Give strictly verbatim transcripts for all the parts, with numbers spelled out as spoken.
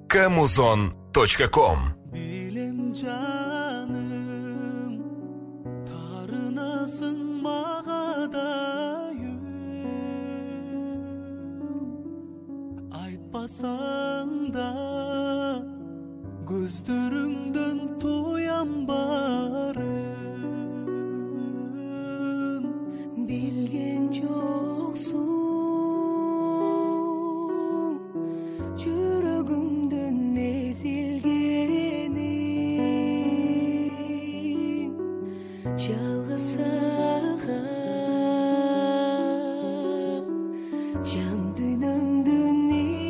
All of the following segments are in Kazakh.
камузон точка ком. Билем жаным, тарынасың мағадайым, айтпасаң да көздеріңден тоям барын. Билген жоқсың жүрегімдің езілгенін, жалғыз саған жан дүниемдің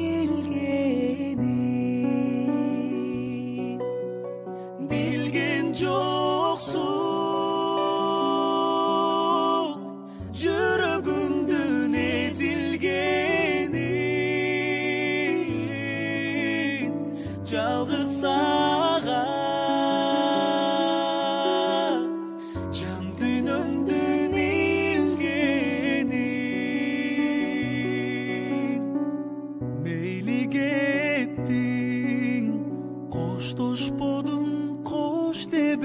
илгенін. Билген жоқсың жүрегімдің езілгенін, жалғыз саған жан дүниемдің илгенін. Мейлі кеттің, қоштошподың, қош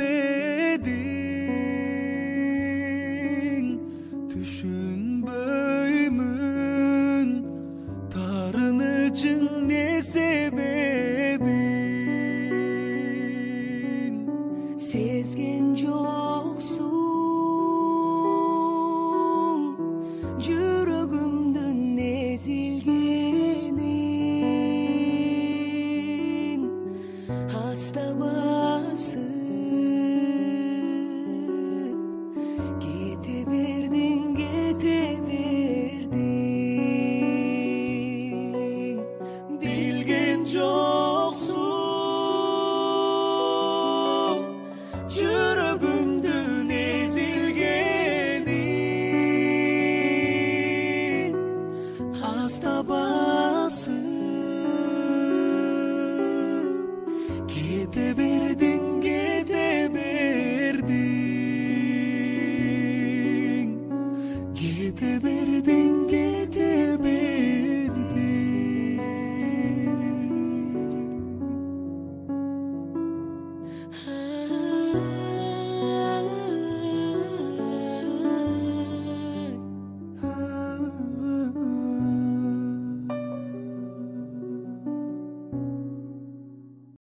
дебедің, түшінбеймін тарынычың не себебін. Сезген жоқсың жүрегімдің езілгенін, аста басып кете бердің, кете бердің. Билген жоқсың жүрегімдің езілгенін, аста басып кете бердің, кете бердің, кете бердің, кете бердің. Ah